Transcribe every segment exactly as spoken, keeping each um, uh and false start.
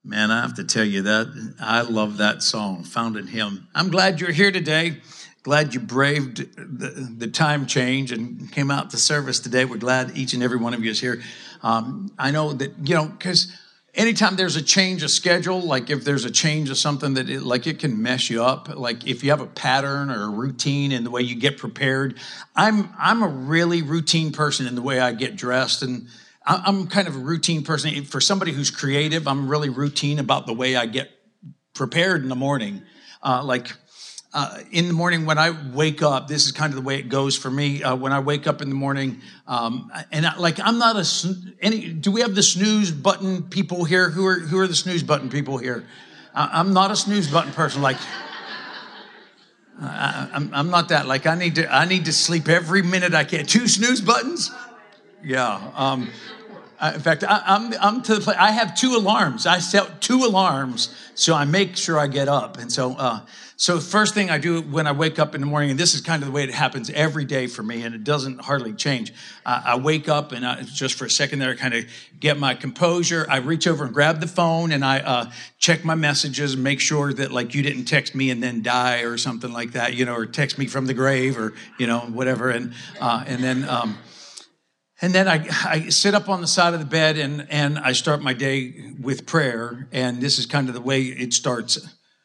Man, I have to tell you that I love that song, Found in Him. I'm glad you're here today. Glad you braved the, the time change and came out to service today. We're glad each and every one of you is here. Um, I know that, you know, because anytime there's a change of schedule, like if there's a change of something that it, like it can mess you up. Like if you have a pattern or a routine in the way you get prepared. I'm I'm a really routine person in the way I get dressed, and I'm kind of a routine person. For somebody who's creative, I'm really routine about the way I get prepared in the morning. Uh, like uh, in the morning when I wake up, this is kind of the way it goes for me. Uh, when I wake up in the morning, um, and I, like I'm not a any. Do we have the snooze button people here? Who are who are the snooze button people here? Uh, I'm not a snooze button person. Like I, I'm, I'm not that. Like I need to I need to sleep every minute I can. Two snooze buttons. Yeah. Um, Uh, in fact, I, I'm I'm to the place. I have two alarms. I set two alarms, so I make sure I get up. And so, uh, so first thing I do when I wake up in the morning, and this is kind of the way it happens every day for me, and it doesn't hardly change. Uh, I wake up, and I, just for a second there, I kind of get my composure. I reach over and grab the phone, and I uh, check my messages, and make sure that like you didn't text me and then die or something like that, you know, or text me from the grave or you know whatever, and uh, and then. Um, And then I, I sit up on the side of the bed and, and I start my day with prayer. And this is kind of the way it starts.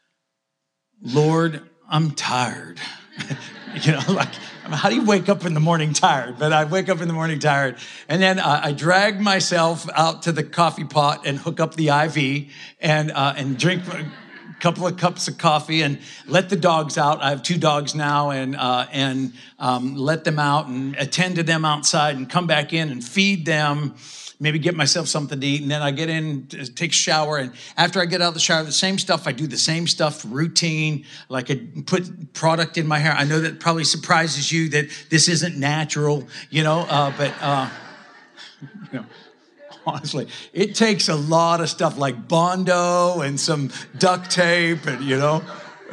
Lord, I'm tired. you know, like, how do you wake up in the morning tired? But I wake up in the morning tired. And then uh, I drag myself out to the coffee pot and hook up the I V and, uh, and drink a couple of cups of coffee and let the dogs out. I have two dogs now, and uh, and um, let them out and attend to them outside and come back in and feed them, maybe get myself something to eat. And then I get in, take a shower. And after I get out of the shower, the same stuff, I do the same stuff, routine, like I put product in my hair. I know that probably surprises you that this isn't natural, you know, uh, but, uh, you know, honestly, it takes a lot of stuff like Bondo and some duct tape, and you know,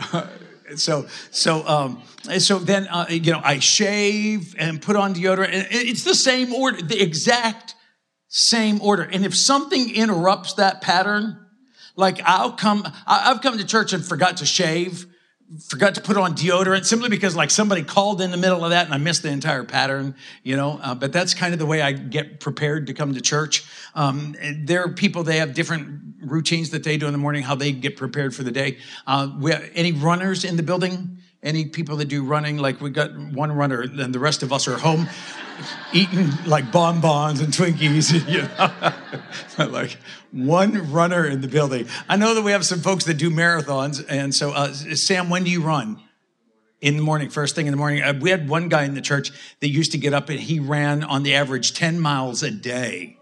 so so um, so then uh, you know I shave and put on deodorant, and it's the same order, the exact same order. And if something interrupts that pattern, like I'll come, I've come to church and forgot to shave. Forgot to put on deodorant simply because like somebody called in the middle of that and I missed the entire pattern, you know, uh, but that's kind of the way I get prepared to come to church. Um, there are people, they have different routines that they do in the morning, how they get prepared for the day. Uh, we have, any runners in the building? Any people that do running? Like we got one runner and the rest of us are home eating like bonbons and Twinkies, you know, like one runner in the building. I know that we have some folks that do marathons. And so, uh, Sam, when do you run? In the morning, first thing in the morning. Uh, we had one guy in the church that used to get up and he ran on the average ten miles a day.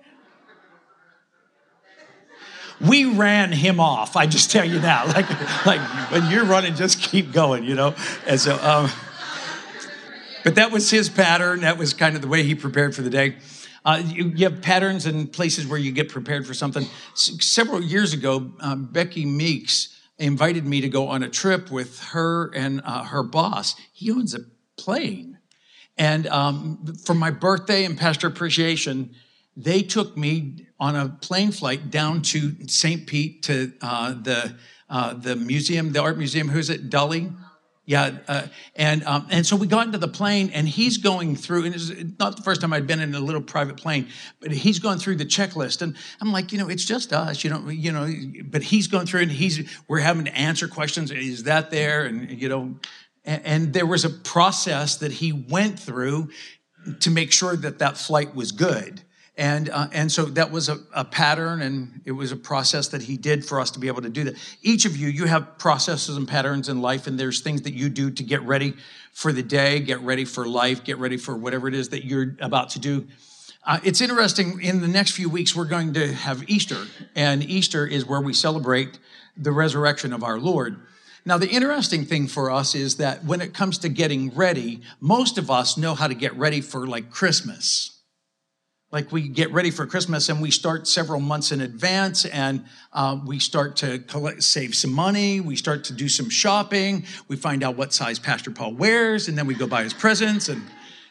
We ran him off. I just tell you now, like, like when you're running, just keep going, you know? And so, um, but that was his pattern. That was kind of the way he prepared for the day. Uh, you, you have patterns and places where you get prepared for something. S- several years ago, uh, Becky Meeks invited me to go on a trip with her and uh, her boss. He owns a plane. And um, for my birthday and Pastor Appreciation, they took me on a plane flight down to Saint Pete to uh, the uh, the museum, the art museum. Who's it? Dali? Yeah. Uh, and um, and so we got into the plane, and he's going through, and it's not the first time I'd been in a little private plane, but he's going through the checklist. And I'm like, you know, it's just us, you know, you know, but he's going through, and he's, we're having to answer questions. Is that there? And, you know, and, and there was a process that he went through to make sure that that flight was good. And uh, and so that was a, a pattern, and it was a process that he did for us to be able to do that. Each of you, you have processes and patterns in life, and there's things that you do to get ready for the day, get ready for life, get ready for whatever it is that you're about to do. Uh, it's interesting, in the next few weeks, we're going to have Easter, and Easter is where we celebrate the resurrection of our Lord. Now, the interesting thing for us is that when it comes to getting ready, most of us know how to get ready for like Christmas. Like we get ready for Christmas and we start several months in advance, and uh, we start to collect, save some money. We start to do some shopping. We find out what size Pastor Paul wears, and then we go buy his presents. And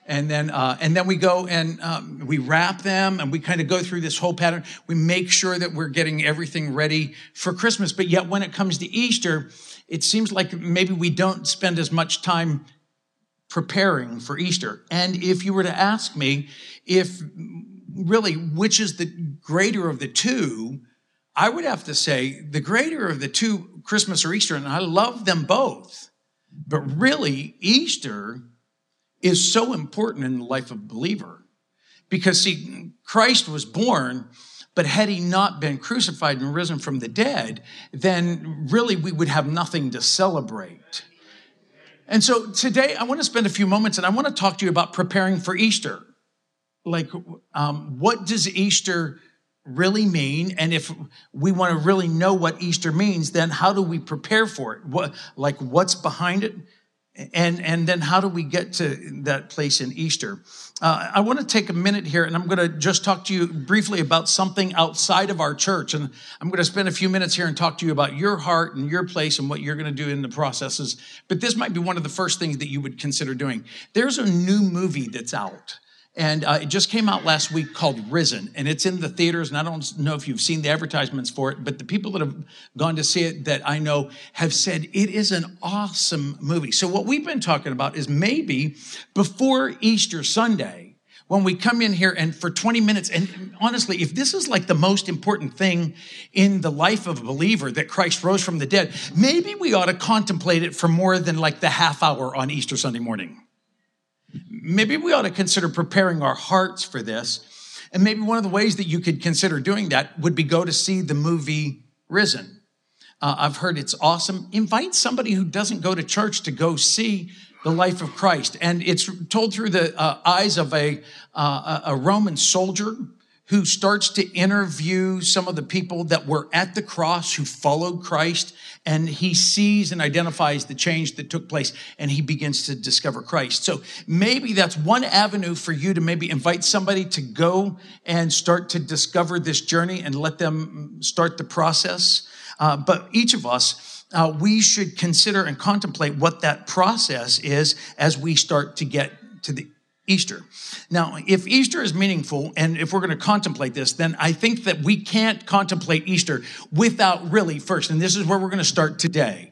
And then, uh, and then we go and um, we wrap them, and we kind of go through this whole pattern. We make sure that we're getting everything ready for Christmas. But yet when it comes to Easter, it seems like maybe we don't spend as much time preparing for Easter. And if you were to ask me if really which is the greater of the two, I would have to say the greater of the two, Christmas or Easter, and I love them both. But really, Easter is so important in the life of a believer. Because, see, Christ was born, but had he not been crucified and risen from the dead, then really we would have nothing to celebrate. And so today I want to spend a few moments and I want to talk to you about preparing for Easter. Like, um, what does Easter really mean? And if we want to really know what Easter means, then how do we prepare for it? What, like, what's behind it? And, and then how do we get to that place in Easter? Uh, I want to take a minute here, and I'm going to just talk to you briefly about something outside of our church. And I'm going to spend a few minutes here and talk to you about your heart and your place and what you're going to do in the processes. But this might be one of the first things that you would consider doing. There's a new movie that's out. And uh, it just came out last week called Risen, and it's in the theaters, and I don't know if you've seen the advertisements for it, but the people that have gone to see it that I know have said it is an awesome movie. So what we've been talking about is maybe before Easter Sunday, when we come in here and for twenty minutes, and honestly, if this is like the most important thing in the life of a believer, that Christ rose from the dead, maybe we ought to contemplate it for more than like the half hour on Easter Sunday morning. Maybe we ought to consider preparing our hearts for this. And maybe one of the ways that you could consider doing that would be go to see the movie Risen. Uh, I've heard it's awesome. Invite somebody who doesn't go to church to go see the life of Christ. And it's told through the uh, eyes of a, uh, a Roman soldier who starts to interview some of the people that were at the cross who followed Christ, and he sees and identifies the change that took place, and he begins to discover Christ. So maybe that's one avenue for you to maybe invite somebody to go and start to discover this journey and let them start the process. Uh, but each of us, uh, we should consider and contemplate what that process is as we start to get to the Easter. Now, if Easter is meaningful, and if we're going to contemplate this, then I think that we can't contemplate Easter without really first, and this is where we're going to start today.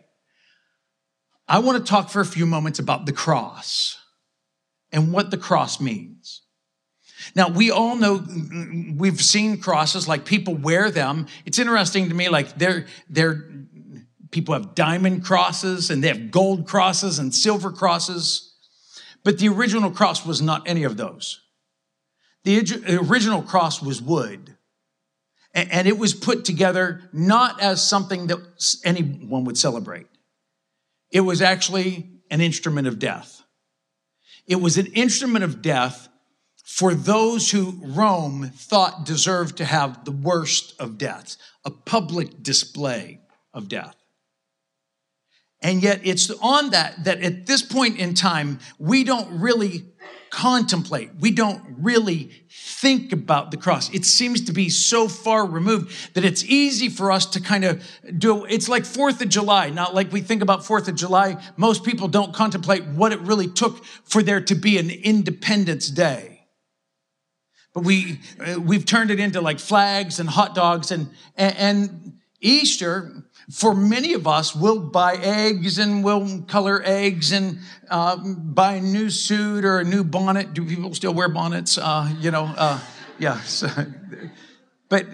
I want to talk for a few moments about the cross and what the cross means. Now, we all know, we've seen crosses, like people wear them. It's interesting to me, like they're, they're, people have diamond crosses, and they have gold crosses and silver crosses. But the original cross was not any of those. The original cross was wood. And it was put together not as something that anyone would celebrate. It was actually an instrument of death. It was an instrument of death for those who Rome thought deserved to have the worst of deaths, a public display of death. And yet it's on that, that at this point in time, we don't really contemplate. We don't really think about the cross. It seems to be so far removed that it's easy for us to kind of do, it's like fourth of July. Not like we think about fourth of July. Most people don't contemplate what it really took for there to be an Independence Day. But we, uh, we've turned it into like flags and hot dogs, and, and, and Easter, for many of us, we'll buy eggs and we'll color eggs and uh, buy a new suit or a new bonnet. Do people still wear bonnets? Uh, you know, uh, yeah. So, but,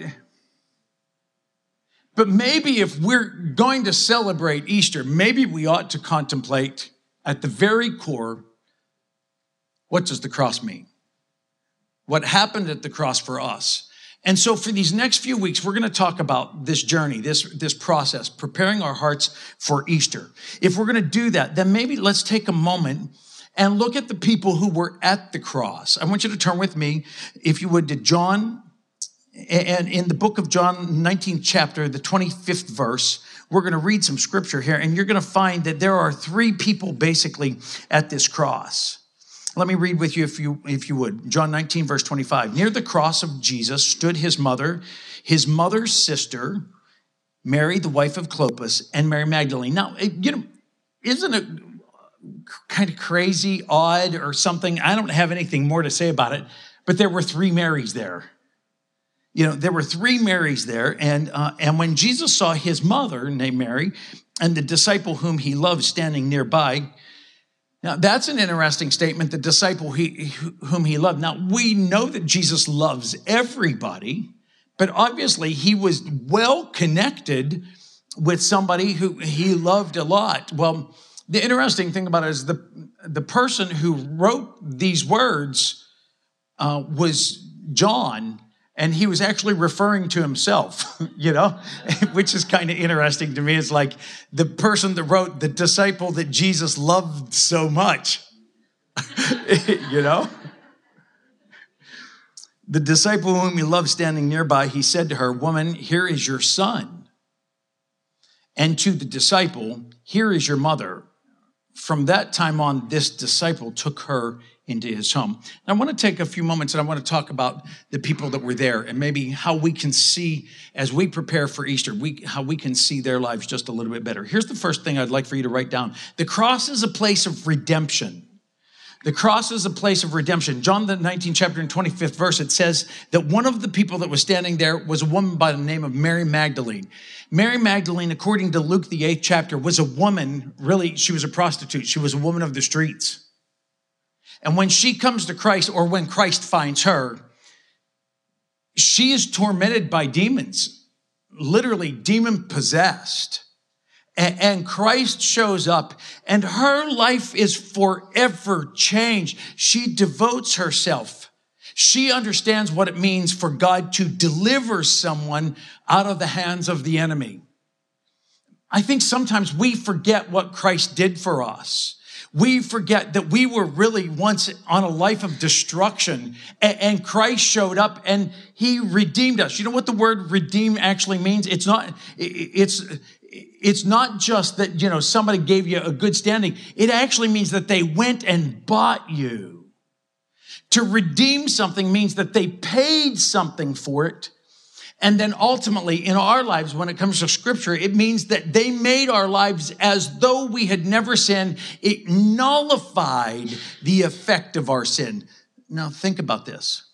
but maybe if we're going to celebrate Easter, maybe we ought to contemplate at the very core, what does the cross mean? What happened at the cross for us? And so for these next few weeks, we're going to talk about this journey, this, this process, preparing our hearts for Easter. If we're going to do that, then maybe let's take a moment and look at the people who were at the cross. I want you to turn with me, if you would, to John. And in the book of John, nineteenth chapter, the twenty-fifth verse, we're going to read some scripture here. And you're going to find that there are three people basically at this cross. Let me read with you if you if you would. John nineteen, verse twenty-five. Near the cross of Jesus stood his mother, his mother's sister, Mary, the wife of Clopas, and Mary Magdalene. Now, you know, isn't it kind of crazy, odd, or something. I don't have anything more to say about it, but there were three Marys there. You know, there were three Marys there, and uh, and when Jesus saw his mother named Mary and the disciple whom he loved standing nearby, now that's an interesting statement, the disciple he, whom he loved. Now, we know that Jesus loves everybody, but obviously he was well connected with somebody who he loved a lot. Well, the interesting thing about it is the, the person who wrote these words uh, was John, and he was actually referring to himself, you know, which is kind of interesting to me. It's like the person that wrote the disciple that Jesus loved so much, you know. The disciple whom he loved standing nearby, he said to her, "Woman, here is your son." And to the disciple, "Here is your mother." From that time on, this disciple took her into his home. And I want to take a few moments and I want to talk about the people that were there and maybe how we can see, as we prepare for Easter, we, how we can see their lives just a little bit better. Here's the first thing I'd like for you to write down. The cross is a place of redemption. The cross is a place of redemption. John, the nineteenth chapter and twenty-fifth verse, it says that one of the people that was standing there was a woman by the name of Mary Magdalene. Mary Magdalene, according to Luke, the eighth chapter, was a woman, really, she was a prostitute. She was a woman of the streets. And when she comes to Christ, or when Christ finds her, she is tormented by demons, literally demon possessed. And Christ shows up and her life is forever changed. She devotes herself. She understands what it means for God to deliver someone out of the hands of the enemy. I think sometimes we forget what Christ did for us. We forget that we were really once on a life of destruction, and Christ showed up and he redeemed us. You know what the word redeem actually means? It's not, it's, it's not just that, you know, somebody gave you a good standing. It actually means that they went and bought you. To redeem something means that they paid something for it. And then ultimately in our lives, when it comes to scripture, it means that they made our lives as though we had never sinned. It nullified the effect of our sin. Now think about this.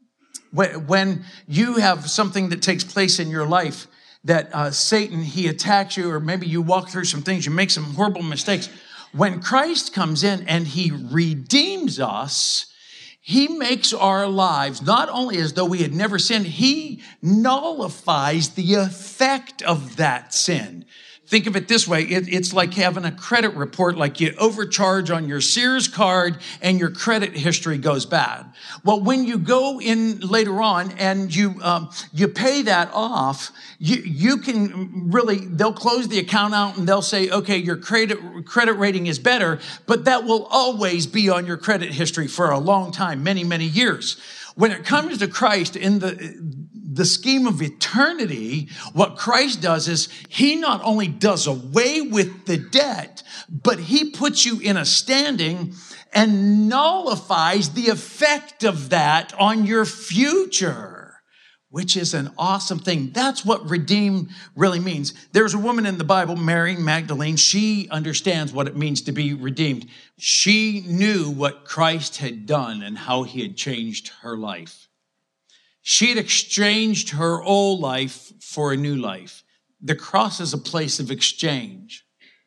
When you have something that takes place in your life that uh, Satan, he attacks you, or maybe you walk through some things, you make some horrible mistakes. When Christ comes in and he redeems us, he makes our lives not only as though we had never sinned, he nullifies the effect of that sin. Think of it this way. It, it's like having a credit report, like you overcharge on your Sears card and your credit history goes bad. Well, when you go in later on and you um, you pay that off, you, you can really, they'll close the account out and they'll say, okay, your credit, credit rating is better, but that will always be on your credit history for a long time, many, many years. When it comes to Christ in the the scheme of eternity, what Christ does is he not only does away with the debt, but he puts you in a standing and nullifies the effect of that on your future, which is an awesome thing. That's what redeem really means. There's a woman in the Bible, Mary Magdalene. She understands what it means to be redeemed. She knew what Christ had done and how he had changed her life. She had exchanged her old life for a new life. The cross is a place of exchange.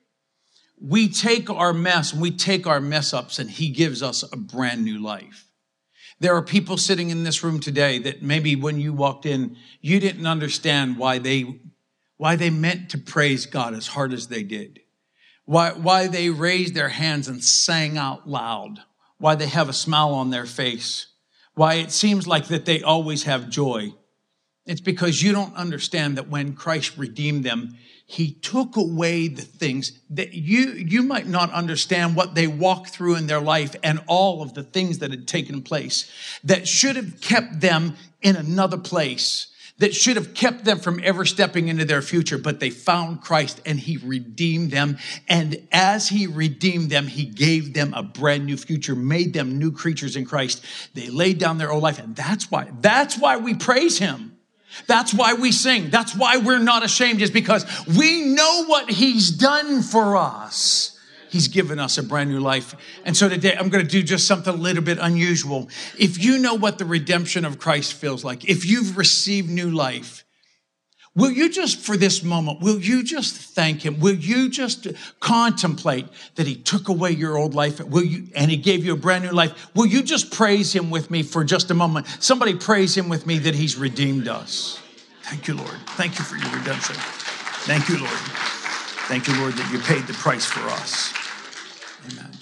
We take our mess, we take our mess ups, and he gives us a brand new life. There are people sitting in this room today that maybe when you walked in, you didn't understand why they, why they meant to praise God as hard as they did. Why, why they raised their hands and sang out loud. Why they have a smile on their face. Why it seems like that they always have joy. It's because you don't understand that when Christ redeemed them, he took away the things that you, you might not understand what they walked through in their life and all of the things that had taken place that should have kept them in another place, that should have kept them from ever stepping into their future. But they found Christ and he redeemed them. And as he redeemed them, he gave them a brand new future, made them new creatures in Christ. They laid down their old life. And that's why, that's why we praise him. That's why we sing. That's why we're not ashamed, is because we know what he's done for us. He's given us a brand new life. And so today I'm going to do just something a little bit unusual. If you know what the redemption of Christ feels like, if you've received new life, will you just, for this moment, will you just thank him? Will you just contemplate that he took away your old life? Will you, and he gave you a brand new life? Will you just praise him with me for just a moment? Somebody praise him with me that he's redeemed us. Thank you, Lord. Thank you for your redemption. Thank you, Lord. Thank you, Lord, that you paid the price for us. Amen.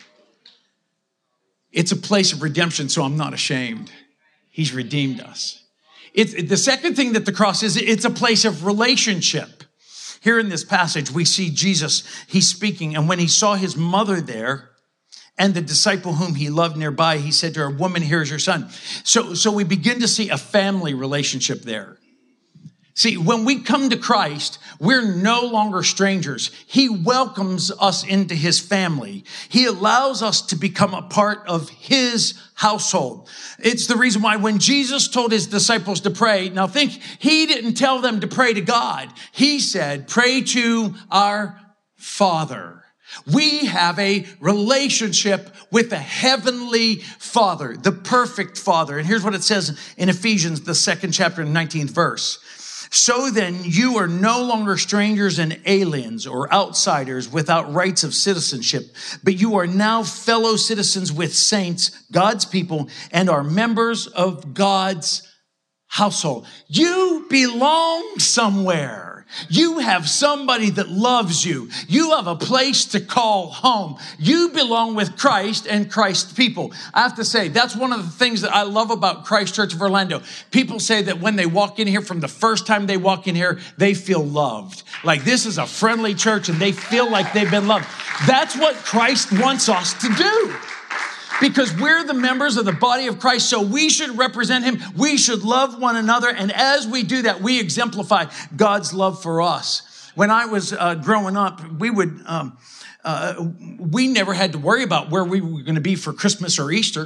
It's a place of redemption, so I'm not ashamed. He's redeemed us. It's, the second thing that the cross is, it's a place of relationship. Here in this passage, we see Jesus, he's speaking, and when he saw his mother there and the disciple whom he loved nearby, he said to her, "Woman, here's your son." So, so we begin to see a family relationship there. See, when we come to Christ, we're no longer strangers. He welcomes us into his family. He allows us to become a part of his household. It's the reason why when Jesus told his disciples to pray, now think, he didn't tell them to pray to God. He said, pray to our Father. We have a relationship with a heavenly Father, the perfect Father. And here's what it says in Ephesians, the second chapter, nineteenth verse. So then you are no longer strangers and aliens or outsiders without rights of citizenship, but you are now fellow citizens with saints, God's people, and are members of God's household. You belong somewhere. You have somebody that loves you. You have a place to call home. You belong with Christ and Christ's people. I have to say, that's one of the things that I love about Christ Church of Orlando. People say that when they walk in here, from the first time they walk in here, they feel loved. Like this is a friendly church and they feel like they've been loved. That's what Christ wants us to do. Because we're the members of the body of Christ, so we should represent him. We should love one another. And as we do that, we exemplify God's love for us. When I was uh, growing up, we would, um, uh, we never had to worry about where we were going to be for Christmas or Easter.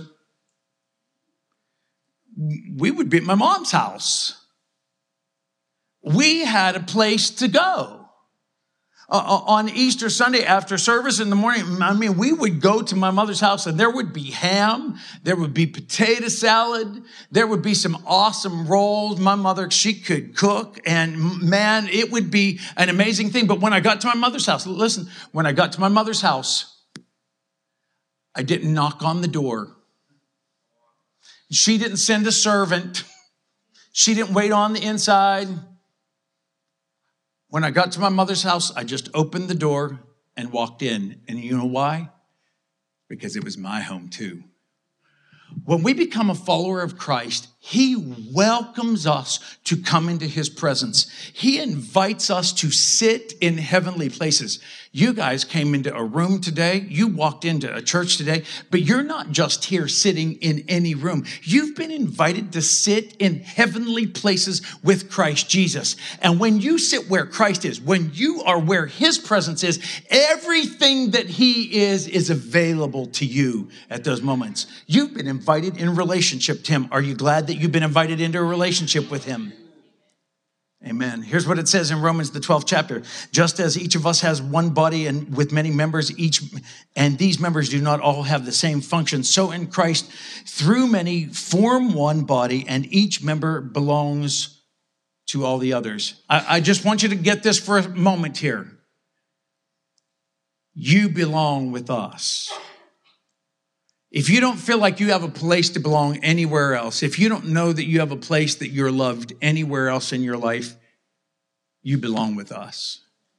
We would be at my mom's house. We had a place to go. Uh, on Easter Sunday after service in the morning, I mean, we would go to my mother's house and there would be ham, there would be potato salad, there would be some awesome rolls. My mother, she could cook, and man, it would be an amazing thing. But when I got to my mother's house, listen, when I got to my mother's house, I didn't knock on the door. She didn't send a servant. She didn't wait on the inside. When I got to my mother's house, I just opened the door and walked in. And you know why? Because it was my home too. When we become a follower of Christ, he welcomes us to come into his presence. He invites us to sit in heavenly places. You guys came into a room today. You walked into a church today, but you're not just here sitting in any room. You've been invited to sit in heavenly places with Christ Jesus. And when you sit where Christ is, when you are where his presence is, everything that he is is available to you at those moments. You've been invited in relationship to him. Are you glad that you've been invited into a relationship with him? Amen. Here's what it says in Romans, the twelfth chapter. Just as each of us has one body and with many members, each, and these members do not all have the same function, so in Christ, through many form one body, and each member belongs to all the others. I, I just want you to get this for a moment here. You belong with us. If you don't feel like you have a place to belong anywhere else, if you don't know that you have a place that you're loved anywhere else in your life, you belong with us.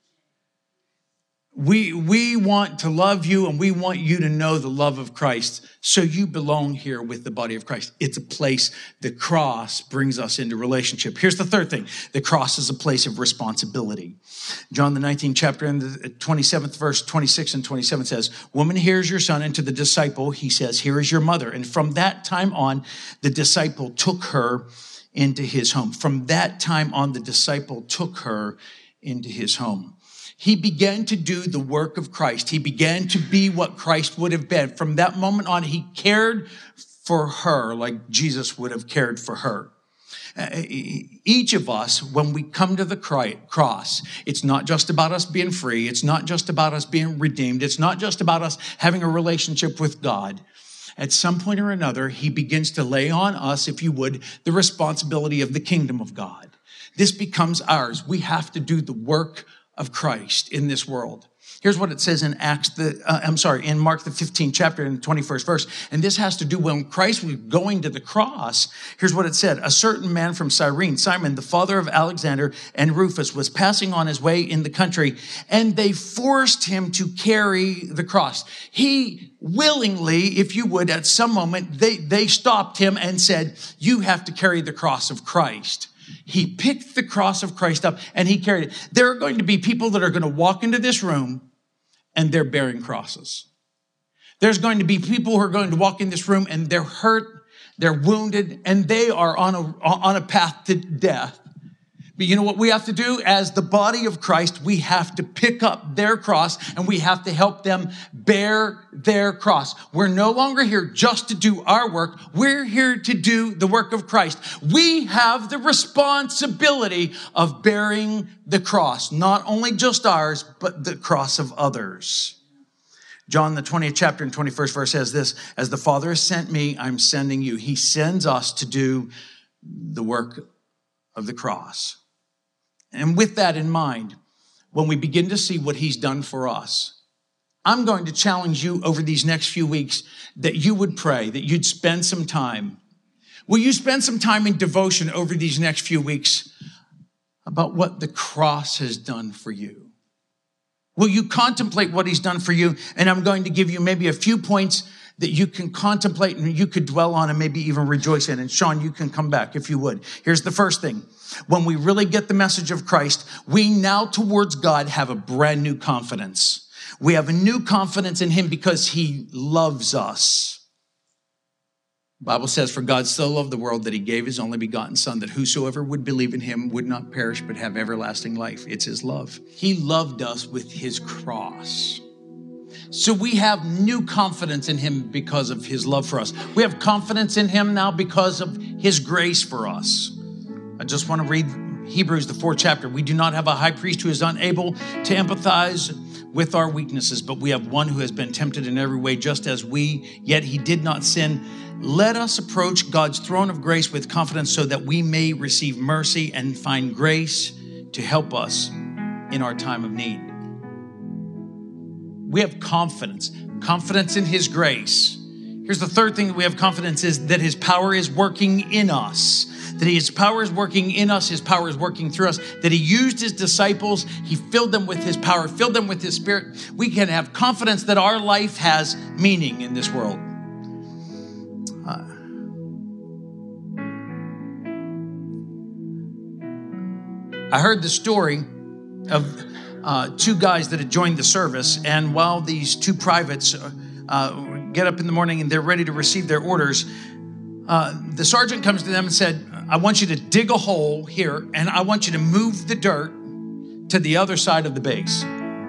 We, we want to love you and we want you to know the love of Christ. So you belong here with the body of Christ. It's a place. The cross brings us into relationship. Here's the third thing. The cross is a place of responsibility. John, the nineteenth chapter and the twenty-seventh verse, twenty-six and twenty-seven says, "Woman, here's your son." And to the disciple, he says, "Here is your mother." And from that time on, the disciple took her into his home. From that time on, the disciple took her into his home. He began to do the work of Christ. He began to be what Christ would have been. From that moment on, he cared for her like Jesus would have cared for her. Each of us, when we come to the cross, it's not just about us being free. It's not just about us being redeemed. It's not just about us having a relationship with God. At some point or another, he begins to lay on us, if you would, the responsibility of the kingdom of God. This becomes ours. We have to do the work of Christ in this world. Here's what it says in Acts, the, uh, I'm sorry, in Mark the fifteenth chapter and twenty-first verse. And this has to do when Christ was going to the cross. Here's what it said. A certain man from Cyrene, Simon, the father of Alexander and Rufus, was passing on his way in the country, and they forced him to carry the cross. He willingly, if you would, at some moment, they, they stopped him and said, you have to carry the cross of Christ. He picked the cross of Christ up and he carried it. There are going to be people that are going to walk into this room and they're bearing crosses. There's going to be people who are going to walk in this room and they're hurt, they're wounded, and they are on a, on a path to death. But you know what we have to do? As the body of Christ, we have to pick up their cross and we have to help them bear their cross. We're no longer here just to do our work. We're here to do the work of Christ. We have the responsibility of bearing the cross, not only just ours, but the cross of others. John, the twentieth chapter and twenty-first verse says this, as the Father has sent me, I'm sending you. He sends us to do the work of the cross. And with that in mind, when we begin to see what he's done for us, I'm going to challenge you over these next few weeks that you would pray, that you'd spend some time. Will you spend some time in devotion over these next few weeks about what the cross has done for you? Will you contemplate what he's done for you? And I'm going to give you maybe a few points that you can contemplate and you could dwell on and maybe even rejoice in. And Sean, you can come back if you would. Here's the first thing. When we really get the message of Christ, we now towards God have a brand new confidence. We have a new confidence in him because he loves us. The Bible says, for God so loved the world that he gave his only begotten son, that whosoever would believe in him would not perish but have everlasting life. It's his love. He loved us with his cross. So we have new confidence in him because of his love for us. We have confidence in him now because of his grace for us. I just want to read Hebrews, the fourth chapter. We do not have a high priest who is unable to empathize with our weaknesses, but we have one who has been tempted in every way, just as we, yet he did not sin. Let us approach God's throne of grace with confidence so that we may receive mercy and find grace to help us in our time of need. We have confidence, confidence in his grace. Here's the third thing that we have confidence is that his power is working in us. That his power is working in us, his power is working through us, that he used his disciples, he filled them with his power, filled them with his spirit. We can have confidence that our life has meaning in this world. Uh, I heard the story of uh, two guys that had joined the service, and while these two privates uh, get up in the morning and they're ready to receive their orders, uh, the sergeant comes to them and said, I want you to dig a hole here, and I want you to move the dirt to the other side of the base.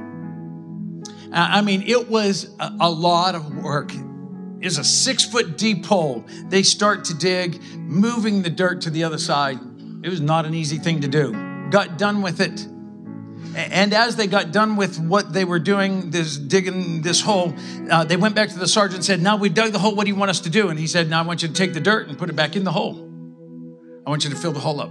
I mean, it was a, a lot of work. It was a six-foot deep hole. They start to dig, moving the dirt to the other side. It was not an easy thing to do. Got done with it. And as they got done with what they were doing, this digging this hole, uh, they went back to the sergeant and said, now we dug the hole, what do you want us to do? And he said, now I want you to take the dirt and put it back in the hole. I want you to fill the hole up.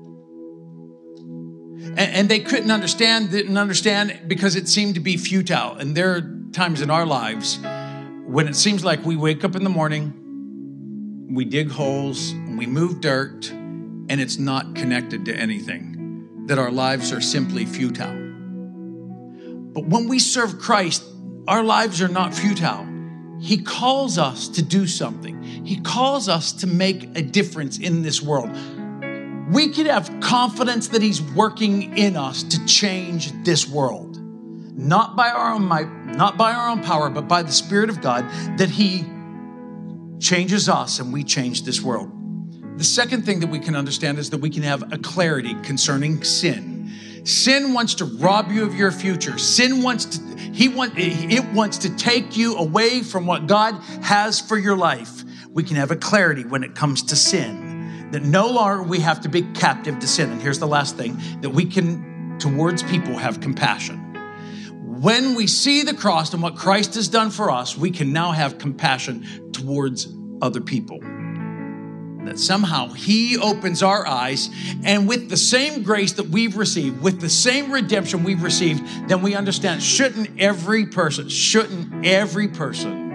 And, and they couldn't understand, didn't understand because it seemed to be futile. And there are times in our lives when it seems like we wake up in the morning, we dig holes, and we move dirt, and it's not connected to anything. That our lives are simply futile. But when we serve Christ, our lives are not futile. He calls us to do something. He calls us to make a difference in this world. We can have confidence that he's working in us to change this world. Not by our own might, not by our own power, but by the Spirit of God, that he changes us and we change this world. The second thing that we can understand is that we can have a clarity concerning sin. Sin wants to rob you of your future. Sin wants to, he want, it wants to take you away from what God has for your life. We can have a clarity when it comes to sin. that no longer we have to be captive to sin. And here's the last thing, that we can, towards people, have compassion. When we see the cross and what Christ has done for us, we can now have compassion towards other people. That somehow he opens our eyes, and with the same grace that we've received, with the same redemption we've received, then we understand, shouldn't every person, shouldn't every person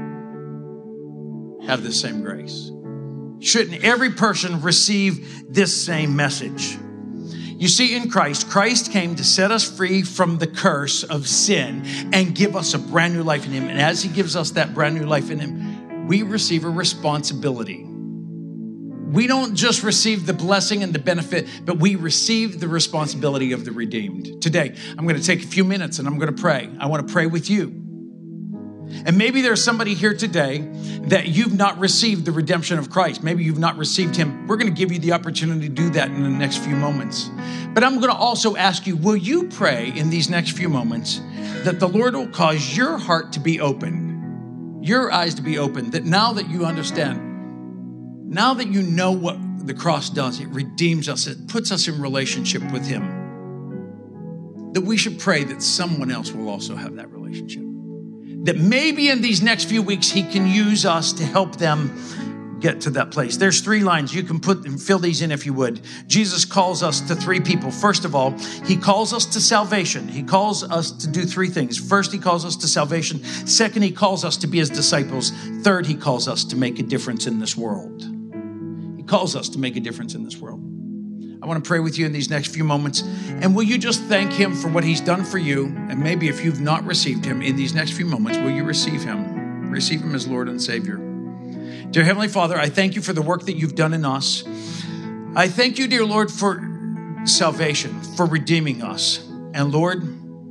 have the same grace? Shouldn't every person receive this same message? You see, in Christ, Christ came to set us free from the curse of sin and give us a brand new life in him. And as he gives us that brand new life in him, we receive a responsibility. We don't just receive the blessing and the benefit, but we receive the responsibility of the redeemed. Today, I'm going to take a few minutes and I'm going to pray. I want to pray with you. And maybe there's somebody here today that you've not received the redemption of Christ. Maybe you've not received him. We're going to give you the opportunity to do that in the next few moments. But I'm going to also ask you, will you pray in these next few moments that the Lord will cause your heart to be open, your eyes to be open, that now that you understand, now that you know what the cross does, it redeems us, it puts us in relationship with him, that we should pray that someone else will also have that relationship. That maybe in these next few weeks, he can use us to help them get to that place. There's three lines. You can put and fill these in if you would. Jesus calls us to three people. First of all, he calls us to salvation. He calls us to do three things. First, he calls us to salvation. Second, he calls us to be his disciples. Third, he calls us to make a difference in this world. He calls us to make a difference in this world. I want to pray with you in these next few moments. And will you just thank him for what he's done for you? And maybe if you've not received him in these next few moments, will you receive him? Receive him as Lord and Savior. Dear Heavenly Father, I thank you for the work that you've done in us. I thank you, dear Lord, for salvation, for redeeming us. And Lord,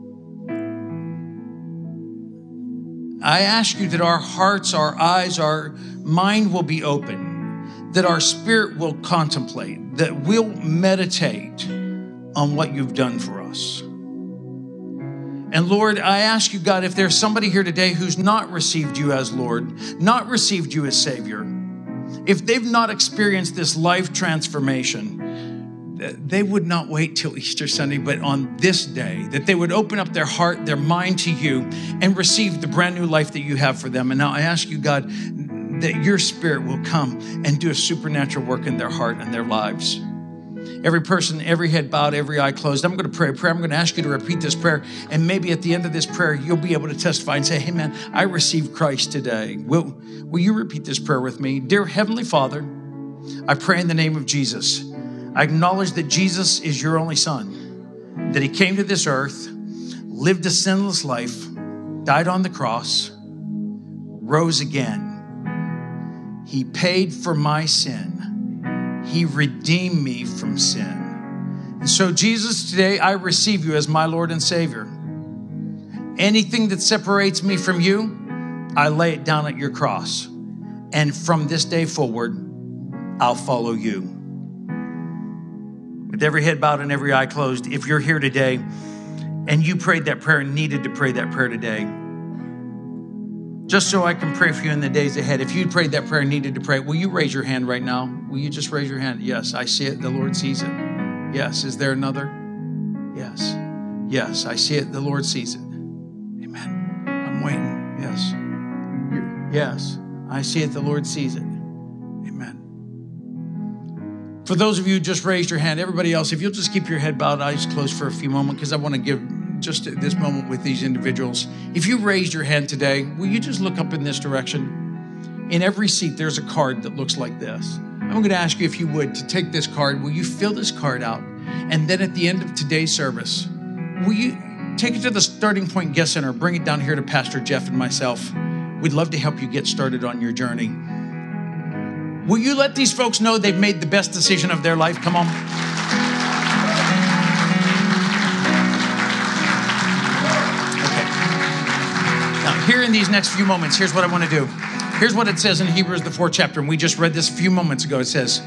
I ask you that our hearts, our eyes, our mind will be open, that our spirit will contemplate, that we'll meditate on what you've done for us. And Lord, I ask you, God, if there's somebody here today who's not received you as Lord, not received you as Savior, if they've not experienced this life transformation, they would not wait till Easter Sunday, but on this day, that they would open up their heart, their mind to you and receive the brand new life that you have for them. And now I ask you, God, that your spirit will come and do a supernatural work in their heart and their lives. Every person, every head bowed, every eye closed. I'm going to pray a prayer. I'm going to ask you to repeat this prayer. And maybe at the end of this prayer, you'll be able to testify and say, hey man, I received Christ today. Will, will you repeat this prayer with me? Dear Heavenly Father, I pray in the name of Jesus. I acknowledge that Jesus is your only Son, that he came to this earth, lived a sinless life, died on the cross, rose again. He paid for my sin. He redeemed me from sin. And so, Jesus, today I receive you as my Lord and Savior. Anything that separates me from you, I lay it down at your cross. And from this day forward, I'll follow you. With every head bowed and every eye closed, if you're here today and you prayed that prayer and needed to pray that prayer today, just so I can pray for you in the days ahead. If you prayed that prayer and needed to pray, will you raise your hand right now? Will you just raise your hand? Yes, I see it. The Lord sees it. Yes. Is there another? Yes. Yes, I see it. The Lord sees it. Amen. I'm waiting. Yes. Yes, I see it. The Lord sees it. Amen. For those of you who just raised your hand, everybody else, if you'll just keep your head bowed, eyes closed for a few moments, because I want to give just at this moment with these individuals. If you raised your hand today, will you just look up in this direction? In every seat, there's a card that looks like this. I'm going to ask you, if you would, to take this card. Will you fill this card out? And then at the end of today's service, will you take it to the Starting Point Guest Center, bring it down here to Pastor Jeff and myself. We'd love to help you get started on your journey. Will you let these folks know they've made the best decision of their life? Come on. Here in these next few moments, here's what I want to do. Here's what it says in Hebrews, the fourth chapter, and we just read this a few moments ago. It says,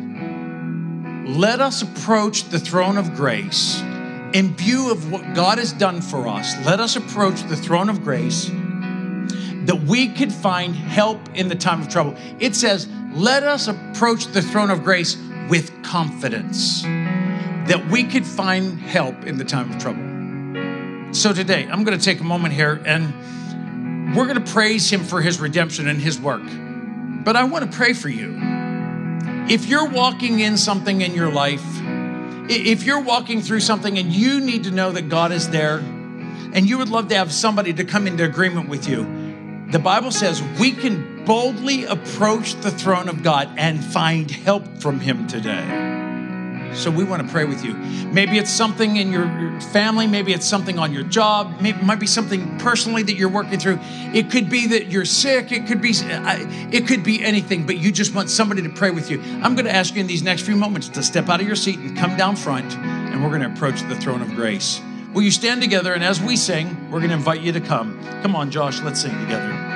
let us approach the throne of grace in view of what God has done for us. Let us approach the throne of grace that we could find help in the time of trouble. It says, let us approach the throne of grace with confidence that we could find help in the time of trouble. So today, I'm going to take a moment here and we're going to praise him for his redemption and his work. But I want to pray for you. If you're walking in something in your life, if you're walking through something and you need to know that God is there and you would love to have somebody to come into agreement with you, the Bible says we can boldly approach the throne of God and find help from him today. So we want to pray with you. Maybe it's something in your family. Maybe it's something on your job. Maybe it might be something personally that you're working through. It could be that you're sick. It could be, it could be anything, but you just want somebody to pray with you. I'm going to ask you in these next few moments to step out of your seat and come down front, and we're going to approach the throne of grace. Will you stand together? And as we sing, we're going to invite you to come. Come on, Josh, let's sing together.